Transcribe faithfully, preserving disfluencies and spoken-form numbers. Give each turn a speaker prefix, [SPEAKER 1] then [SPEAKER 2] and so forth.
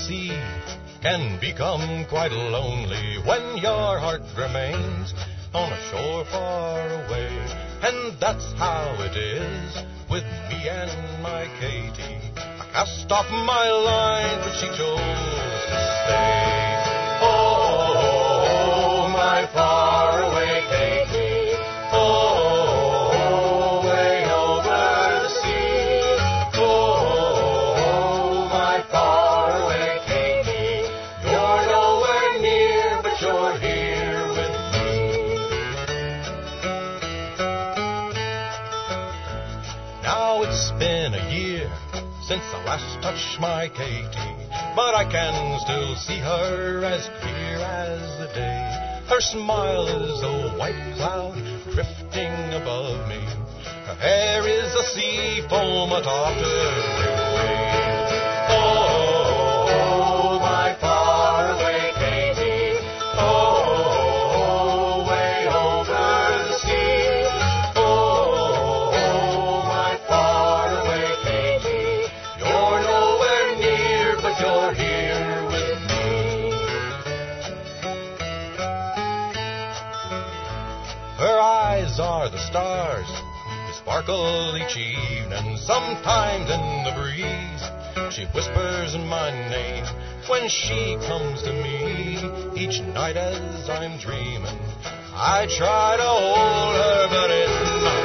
[SPEAKER 1] sea can become quite lonely when your heart remains on a shore far away. And that's how it is with me and my Katie. I cast off my line, but she chose to stay. Oh, my faraway Katie. Oh, way over the sea. Oh, my faraway Katie. You're nowhere near, but you're here with me. Now it's been a year since I last touched my Katie, but I can still see her as clear as the day. Her smile is a white cloud drifting above me. Her hair is a sea foam atop every wave. Oh, my faraway Katie. Oh, way over the sea. Oh, my faraway Katie. You're nowhere near, but you're here with me. Her eyes are the stars, they sparkle each evening. Sometimes in the breeze she whispers my name when she comes to me. Each night as I'm dreaming, I try to hold her, but it's not